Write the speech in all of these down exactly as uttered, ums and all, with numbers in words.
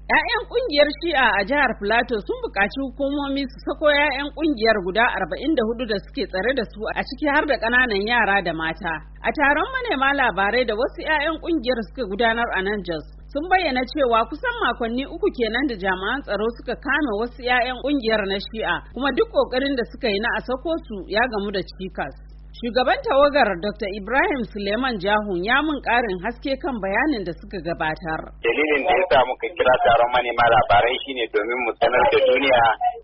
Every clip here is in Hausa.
‘Ya'yan ƙungiyar Shi'a a jihar Filato sun buƙaci hukumomi su sako ‘ya'yan ƙungiyar guda arba'in da hudu da suke tsare da su a ciki har da ƙananan yara da mata. A taron manema labarai da wasu ‘ya'yan ƙungiyar suka gudanar a nan Jos, sun bayyana cewa kusan makonni uku kenan da jami'an tsaro suka kame wasu ‘ya'yan ƙungiyar na Shi'a, kuma duk ƙoƙarin da suka yi na a sako su ya gamu da cikas. Shugaban tawagar Doctor Ibrahim Suleiman Jahun ya mun ƙarin haske kan bayanin da suka gabatar. Dalilin da ya sa muka kira taron manema labarai shine domin mu sanar da duniya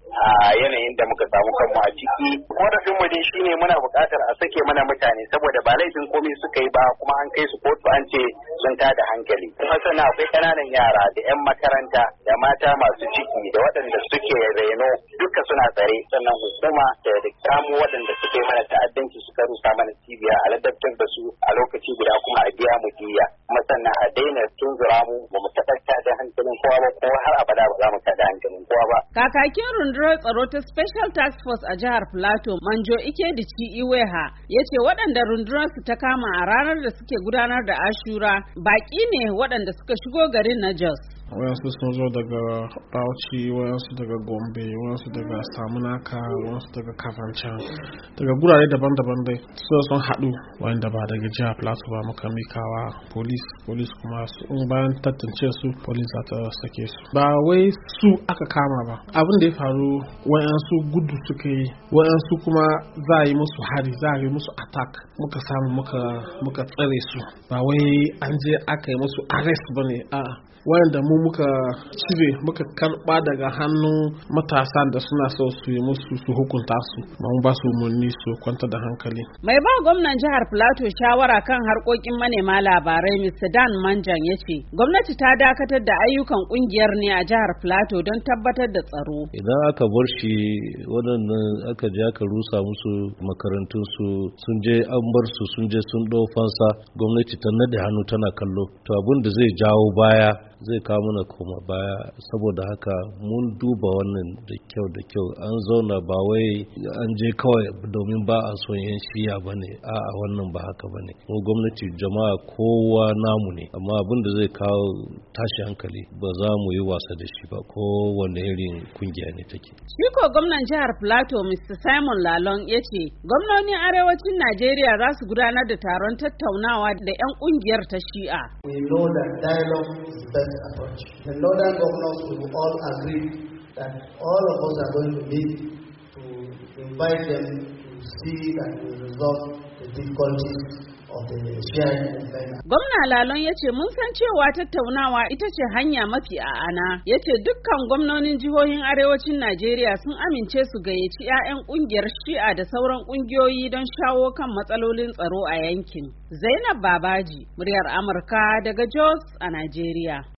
a yanayin da muka samu kanmu a ciki. Korafin mu dai shine muna buƙatar a sake mana mutane saboda ba laifin komai suka yi ba, kuma an kai su kotu an ce sun tada hankali. Kuma sannan akwai ƙananan yara da 'yan makaranta da mata masu ciki da waɗanda suke reno duka suna tsare, sannan hukuma da kamo waɗanda suke mana ta'addanci suka rusa mana cibiya a ladabtar da su a lokaci guda kuma a biya mu diya, kuma sannan a daina tunzura mu ba mu taɓa tada hankalin kowa ba, ko har abada ba za mu tada hankalin kowa ba. Kakakin rundunar tsaro ta Special Task Force a jihar Plateau, Manjo Ikedici Iweha, ya ce waɗanda rundunar su ta kama a ranar da suke gudanar da Ashura baƙi ne waɗanda suka shigo garin na Jos. Wayansu sun zo daga Bauchi, wayansu daga Gombe, wayansu daga Samunaka, wayansu daga Kafancan, daga gurare daban-daban dai. So sun haɗu wanda ba daga jihar Plateau ba, muka mikawa police, police kuma sun bayan tantance su, police za ta sake su. Ba wai su aka kama ba. Abin da ya faru, wayansu gudu suka yi, wayansu kuma za a yi musu hari, za a yi musu attack. Muka samu muka muka tsare su. Ba wai an je aka yi musu arrest bane, a'a. Wayanda mu muka cire muka karba daga hannun matasa da suna so su yi musu su hukunta su, mun ba su umarni su kwanta da hankali. Mai ba gwamnan jihar Plateau shawara kan harkokin manema labarai Mister Dan Manjan ya ce gwamnati ta dakatar da ayyukan kungiyar ne a jihar Plateau don tabbatar da tsaro. Idan aka bar shi waɗannan aka je aka rusa musu makarantun su, sun je an bar su sun je sun ɗau fansa, gwamnati ta nade hannu tana kallo, to abin da zai jawo baya zai kawo mana koma baya. Saboda haka mun duba wannan da kyau da kyau, an zauna ba wai an je kawai domin ba a son yan shiya ba ne, a wannan ba haka ba ne. Mu gwamnati jama'a kowa namu ne, amma abin da zai kawo tashi hankali ba za mu yi wasa da shi ba, ko wanda irin kungiya ne take. Shi ko gwamnan jihar Plateau Mister Simon Lalong ya ce gwamnonin arewacin Najeriya za su gudanar da taron tattaunawa da 'yan kungiyar ta Shi'a. We know that dialogue is the best approach. The northern governors will all agree that all of us are going to meet to invite them to see that we resolve the difficulties of the sharing movement. Gwamna Lalon ya ce mun san cewa tattaunawa ita ce hanya mafi a'ana. Ya ce dukkan gwamnonin jihohin arewacin Najeriya sun amince su gayyaci 'ya'yan kungiyar Shi'a da sauran kungiyoyi don shawo kan matsalolin tsaro a yankin. Zainab Babaji, muryar Amurka daga Jos a Najeriya.